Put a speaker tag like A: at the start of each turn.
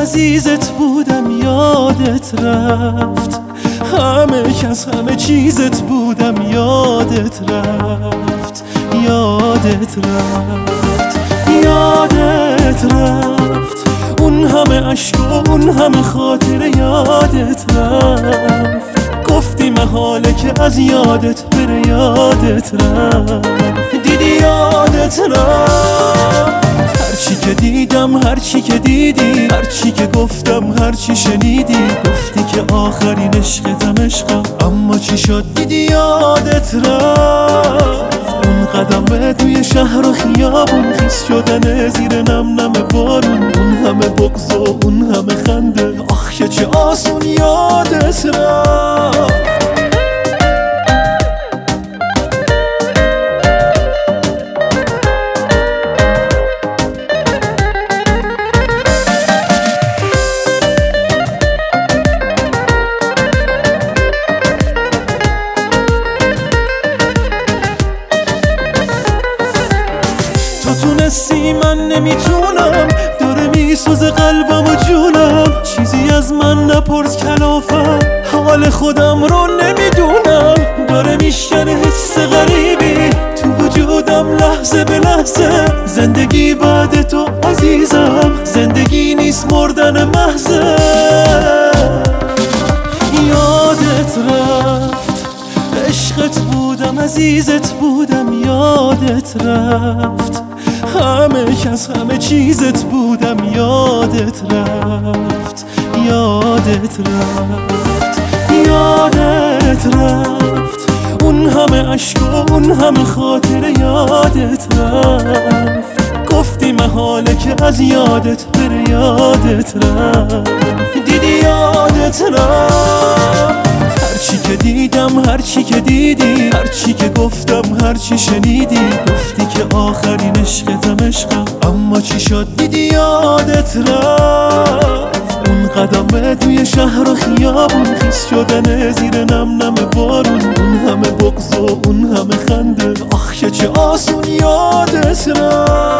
A: عزیزت بودم یادت رفت، همه کس همه چیزت بودم یادت رفت، یادت رفت، یادت رفت. اون همه عشق و اون همه خاطره یادت رفت. گفتی محاله که از یادت بره، یادت رفت. دیدی یادت رفت. هرچی که دیدم، هرچی که دیدی، هرچی که گفتم، هرچی شنیدی، گفتی که آخرین عشقتم عشقم، اما چی شد؟ دیدی یادت رفت. اون قدم توی شهر و خیابون، خیس شدن زیر نم نم بارون، اون همه بغض و اون همه خنده، آخ که چه آسون یادت رفت. تو تونستی، من نمیتونم، داره میسوزه قلبم و جونم. چیزی از من نپرس کلافم، حال خودم رو نمیدونم. داره میشکنه حس غریبی تو وجودم لحظه به لحظه. زندگی بعد تو عزیزم، زندگی نیست مردن محضه. یادت رفت، عشقت بودم، عزیزت بودم یادت رفت. همه کس همه چیزت بودم یادت رفت، یادت رفت، یادت رفت. اون همه عشق و اون همه خاطره یادت رفت. گفتی محاله که از یادت بره، یادت رفت. دیدی یادت رفت. هرچی که دیدم، هرچی که دیدی، هرچی که گفتم، هرچی شنیدی، گفتی که آخرین عشقتم عشقم، اما چی شد؟ دیدی یادت رفت. اون قدم توی شهر و خیابون، خیس شدن زیر نم نم بارون، اون همه بغض و اون همه خنده، آخ که چه آسون یادت رفت.